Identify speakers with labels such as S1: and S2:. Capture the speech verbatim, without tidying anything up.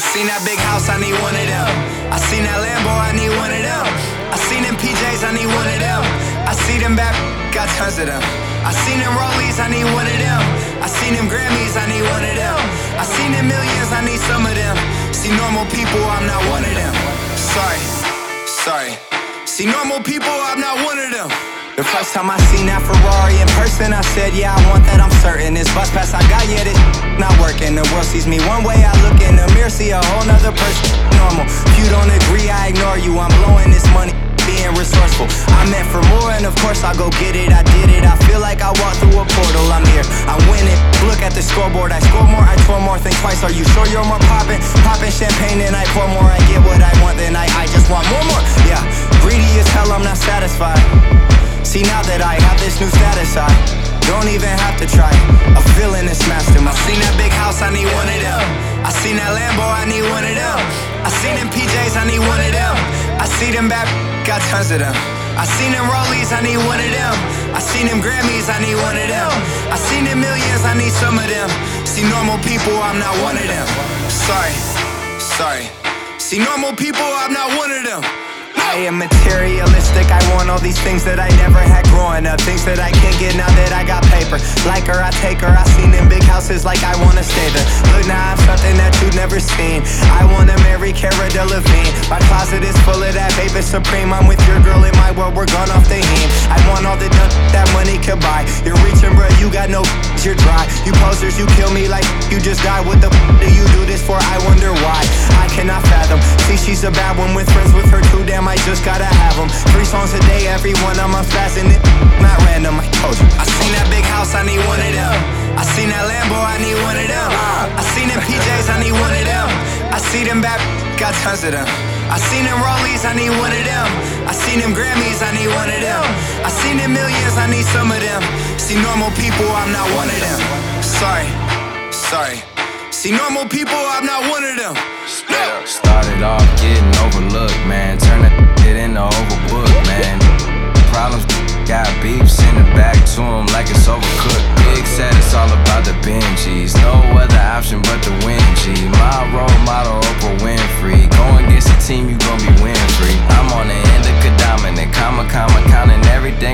S1: seen that big house, I need one of them. I seen that Lambo, I need one of them. I seen them P Js, I need one of them. I see them back, got tons of them. I seen them Rollies, I need one of them. I seen them Grammys, I need one of them. I seen them millions, I need some of them. See normal people, I'm not one of them. Sorry, sorry. See normal people, I'm not one of them. The first time I seen that Ferrari in person, I said, yeah, I want that, I'm certain. This bus pass I got, yeah, this not working. The world sees me one way, I look in the mirror, see a whole nother person. Normal, if you don't agree, I ignore you. I'm blowing this money, being resourceful. I meant for more, and of course I'll go get it. I did it, I feel like I walked through a portal. I'm here, I win it. Look at the scoreboard, I score more, I tour more, think twice. Are you sure you're more poppin'? Poppin' champagne, and I pour more. I get what I want, then I, I just want more, more. Yeah, greedy as hell, I'm not satisfied. See, now that I have this new status, I don't even have to try. A feeling is master. I seen that big house, I need one of them. I seen that Lambo, I need one of them. I seen them P Js, I need one of them. I see them back, got tons of them. I seen them Rollies, I need one of them. I seen them Grammys, I need one of them. I seen them millions, I need some of them. See normal people, I'm not one of them. Sorry, sorry. See normal people, I'm not one of them. I am materialistic, I want all these things that I never had growing up. Things that I can't get now that I got paper. Like her, I take her, I seen them big houses like I wanna stay there. Look, now I have something that you've never seen. I wanna marry Cara Delevingne. My closet is full of that baby supreme. I'm with your girl in my world, we're gone off the heme. I want all the dunk that money could buy. You're reaching, bruh, you got no you're dry. You posers, you kill me like you just died. What the do you do this for? I wonder why. I cannot fathom. See, she's a bad one with friends with her too. Damn, I just gotta have them. Three songs a day, every one I'm spazzing it. Not random, I told you. I seen that big house, I need one of them. I seen that Lambo, I need one of them. I seen them P Js, I need one of them. I see them back, got tons of them. I seen them Rollies, I need one of them. I seen them Grammys, I need one of them. I seen them millions, I need some of them. See normal people, I'm not one of them. Sorry, sorry. See normal people, I'm not one of them. No.
S2: Started off getting overlooked, man. Turn that shit into overbooked, man. Problems, got beefs, send it back to him like it's overcooked. Big said it's all about the Benjis. No other option but to win, G. My role model, Oprah Winfrey. Going against the team, you gon' be win free. I'm on the end of Dominic, comma, comma, counting everything